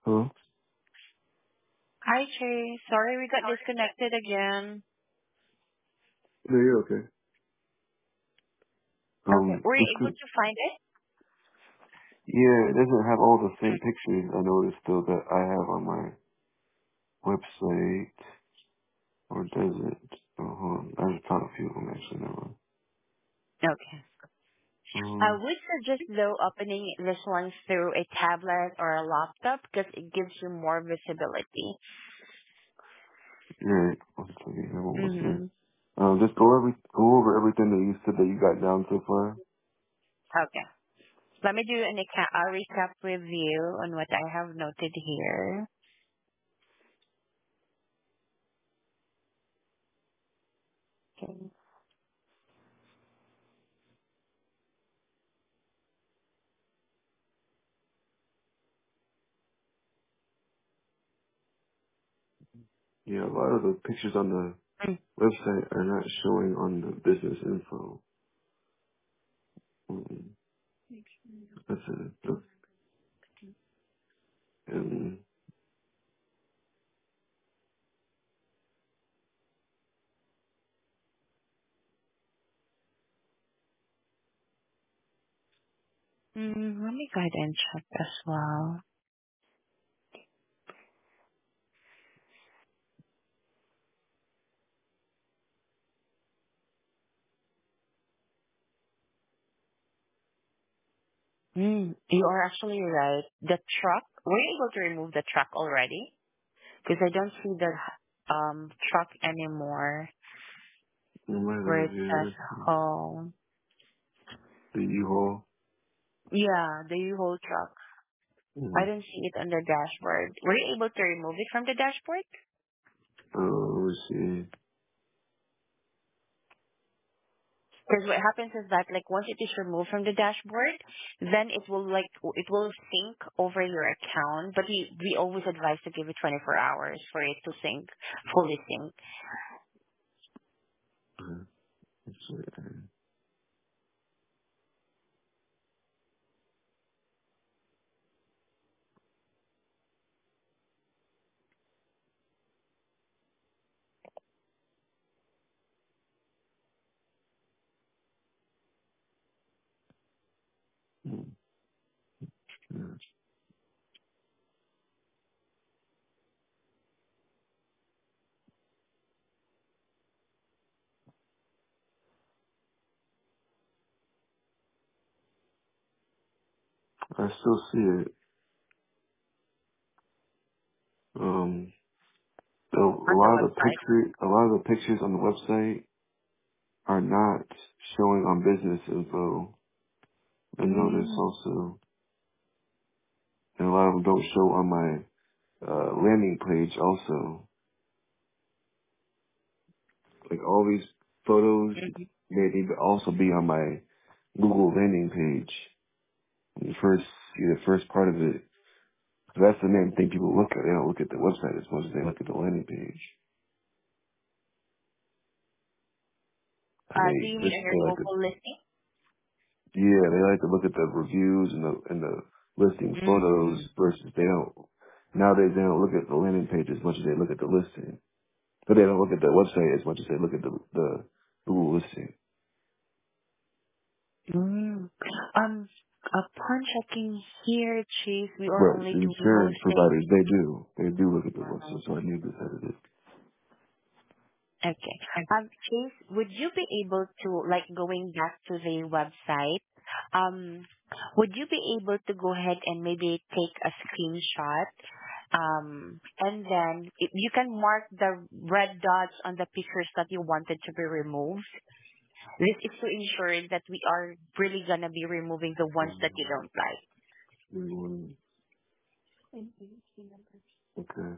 Hello? Hi, Trey. Sorry we got disconnected again. No, you're okay. Okay. Were It's you able good. to find it? Yeah, it doesn't have all the same pictures I noticed though that I have on my website. Or does it? Oh, hold on. I just found a few of them actually. Never mind. Okay. I would suggest though opening this one through a tablet or a laptop because it gives you more visibility. You're right. One second. I have one more thing. Mm-hmm. Just go over everything that you said that you got down so far. Okay. Let me do a recap review on what I have noted here. Okay. Yeah, a lot of the pictures on the Mm. website are not showing on the business info. Mm, that's it. And Let me go ahead and check as well. You are actually right. The truck, were you able to remove the truck already? Because I don't see the truck anymore no where matter it says here, home. the U-Haul. Yeah, the U-Haul truck. I Mm. don't see it on the dashboard. Were you able to remove it from the dashboard? Let's see. Because what happens is that like once it is removed from the dashboard, then it will sync over your account. But we always advise to give it 24 hours for it to sync, fully sync. Let's see. Mm. Yeah. I still see it. Um, On the website. a lot of the pictures on the website are not showing on business info. I noticed Mm. also, and a lot of them don't show on my landing page. Also, like all these photos, Mhm. they need to also be on my Google landing page. When you first see the first part of it, that's the main thing people look at. They don't look at the website as much as they look at the landing page. And Do you they mean just on your they like to Google listing? yeah, they like to look at the reviews and the listing photos Mm. versus they don't nowadays they don't look at the landing page as much as they look at the listing. But they don't look at the website as much as they look at the Google listing. Mm. Upon checking here, Chief, we are But only doing insurance listing. providers they do look at the Mhm. website, so I knew this had it. Okay. Chase, would you be able to, like, going back to the website, um, would you be able to go ahead and maybe take a screenshot, and then you can mark the red dots on the pictures that you wanted to be removed? This is to ensure that we are really gonna be removing the ones that you don't like. Okay.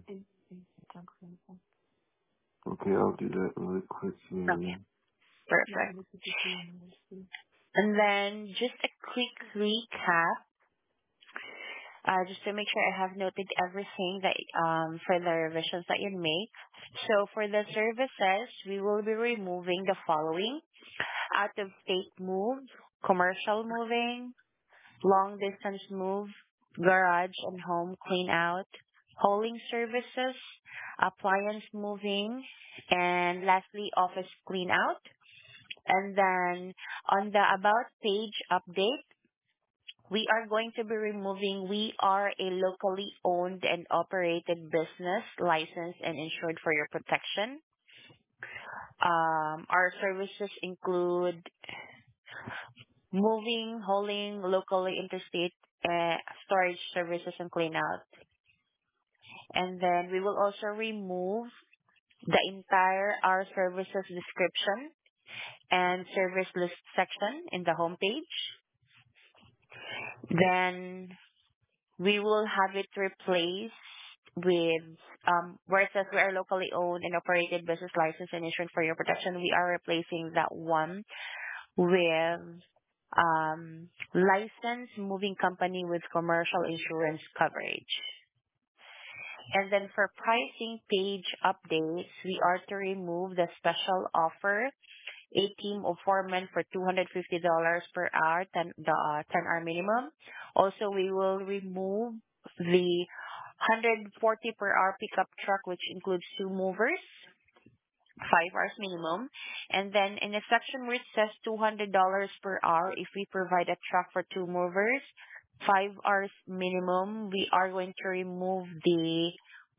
Okay, I'll do that really quick Okay, here. perfect. And then just a quick recap. Just to make sure I have noted everything that for the revisions that you make. So for the services, we will be removing the following: out of state move, commercial moving, long distance move, garage and home clean out, hauling services, appliance moving, and lastly, office clean out. And then on the about page update, we are going to be removing we are a locally owned and operated business licensed and insured for your protection. Our services include moving, hauling, locally interstate storage services and clean out. And then we will also remove the entire our services description and service list section in the homepage. Then we will have it replaced with where it says we are locally owned and operated business license and insurance for your protection. We are replacing that one with licensed moving company with commercial insurance coverage. And then for pricing page updates, we are to remove the special offer, a team of foremen for $250 per hour, 10-hour minimum. Also, we will remove the 140 per hour pickup truck, which includes two movers, 5 hours minimum. And then in a section where it says $200 per hour, if we provide a truck for two movers, 5 hours minimum, we are going to remove the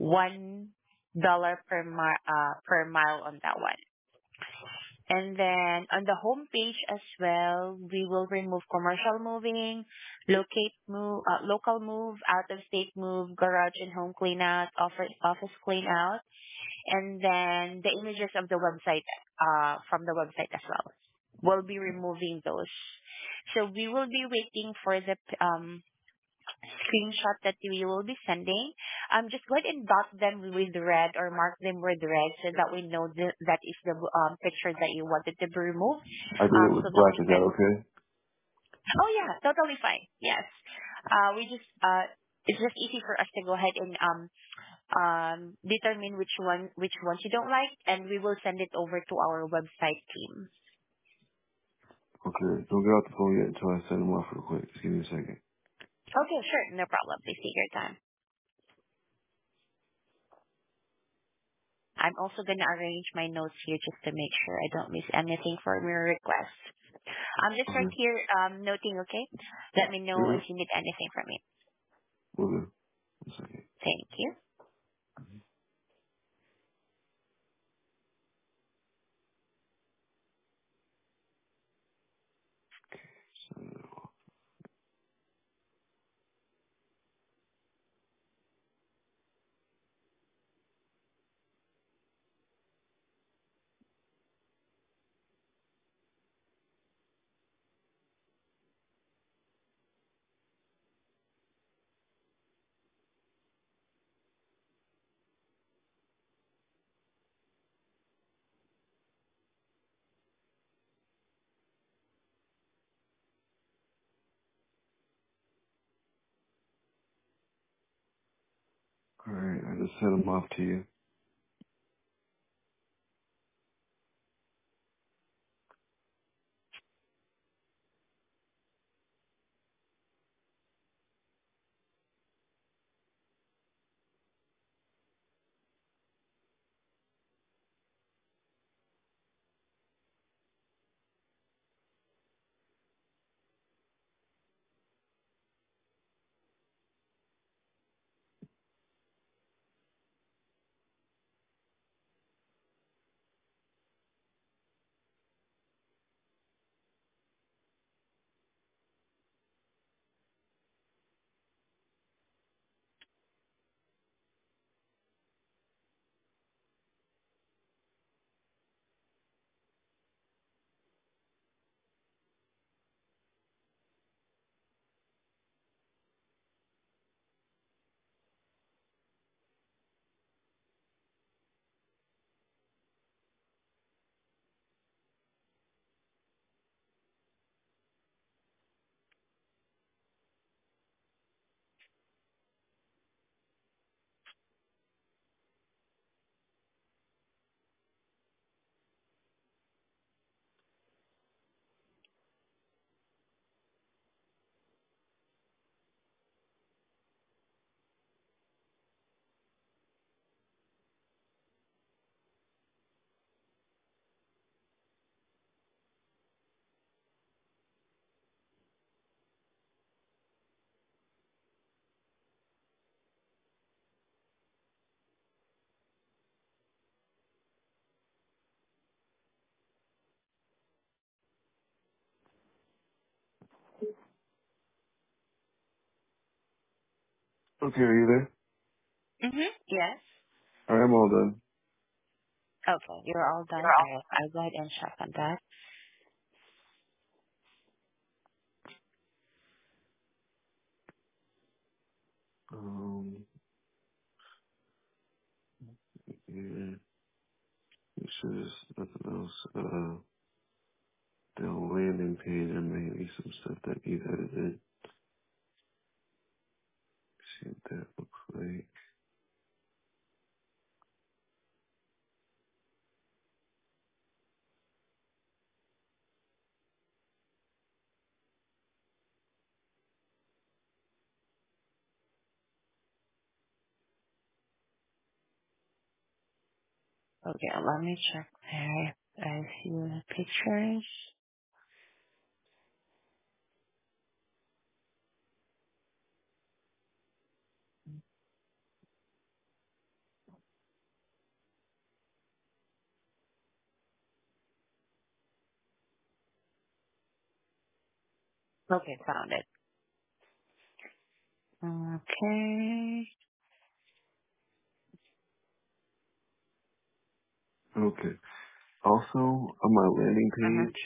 $1 per mile on that one. And then on the home page as well, we will remove commercial moving, local move, out of state move, garage and home clean out, office clean out, and then the images of the website from the website as well. We'll be removing those. So we will be waiting for the screenshot that we will be sending. Just go ahead and dot them with red or mark them with red so that we know that is the picture that you wanted to be removed. I did it So with that black. we Is that can. okay? Oh yeah, totally fine. Yes. We just it's just easy for us to go ahead and determine which ones you don't like, and we will send it over to our website team. Okay. Don't get off the phone yet until I send them off real quick. Just give me a second. Okay, sure, no problem. Please take your time. I'm also gonna arrange my notes here just to make sure I don't miss anything from your request. I'm just right Okay. here noting, okay? Let me know Yeah. if you need anything from me. We'll do. 1 second. Thank you. All right. I just sent them off to you. Okay, are you there? Mm-hmm. Yes. I am all done. Okay, you're all done. All right, I'll go ahead and check on that. Yeah, make sure there's nothing else. The landing page, there may be some stuff that needs edited. See what that looks like. Okay, let me check there. I see the pictures. Okay, found it. Okay. Okay. Also, on my landing Uh-huh. page,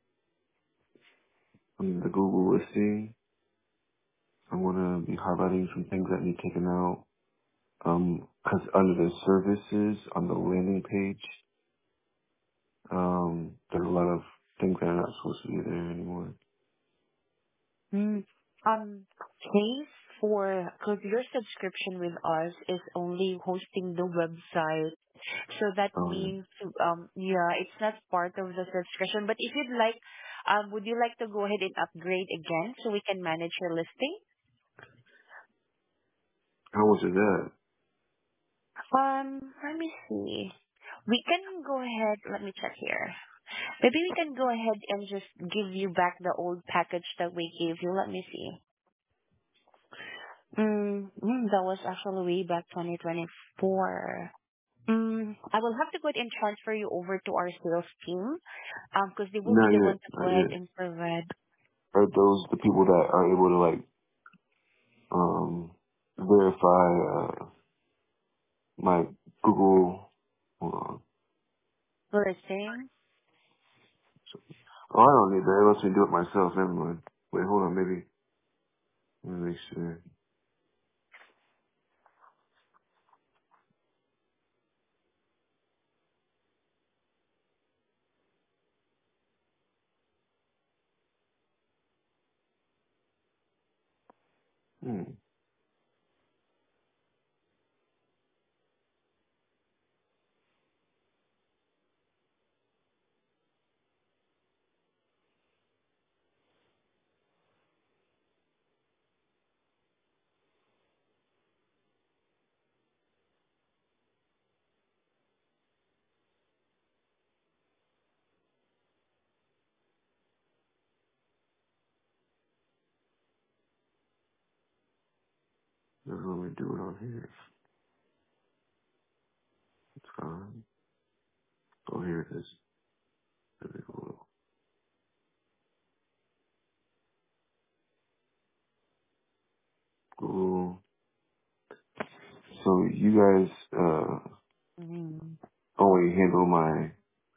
on the Google listing, I want to be highlighting some things that need taken out. Cause under the services on the landing page, there's a lot of things that are not supposed to be there anymore. Mm. Case for, because your subscription with us is only hosting the website. So that Um, means, yeah, it's not part of the subscription. But if you'd like, would you like to go ahead and upgrade again so we can manage your listing? how much is that? Let me see. We can go ahead, let me check here. Maybe we can go ahead and just give you back the old package that we gave you. Let me see. That was actually way back 2024. I will have to go ahead and transfer you over to our sales team, because they will be Not the yet, one to go not ahead yet. and provide. Are those the people that are able to like, verify, my Google, hold on. Listing. Oh, I don't need that. It lets me do it myself. Never mind. Wait, hold on. Maybe, let me make sure. Doesn't let me do it on here. It's fine. Oh, here it is. There we go. Cool. So you guys, Mm-hmm. only handle my,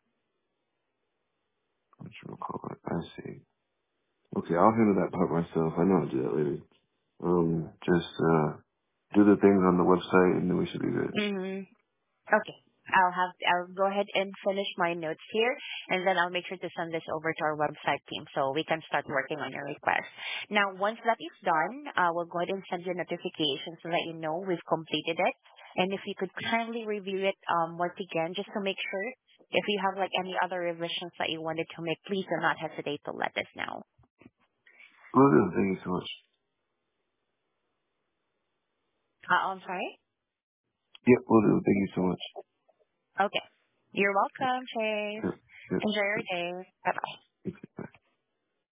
what you call it? I see. Okay, I'll handle that part myself. I know I'll do that later. Just, do the things on the website and then we should be good. Mm-hmm. Okay. I'll go ahead and finish my notes here, and then I'll make sure to send this over to our website team so we can start working on your request. Now, once that is done, we'll go ahead and send you a notification so that you know we've completed it. And if you could kindly review it once again, just to make sure if you have like any other revisions that you wanted to make, please do not hesitate to let us know. Will do. Thank you so much. I'm sorry? Yep, will do. Thank you so much. Okay. You're welcome, Chase. Yep, yep. Enjoy your day. Bye-bye.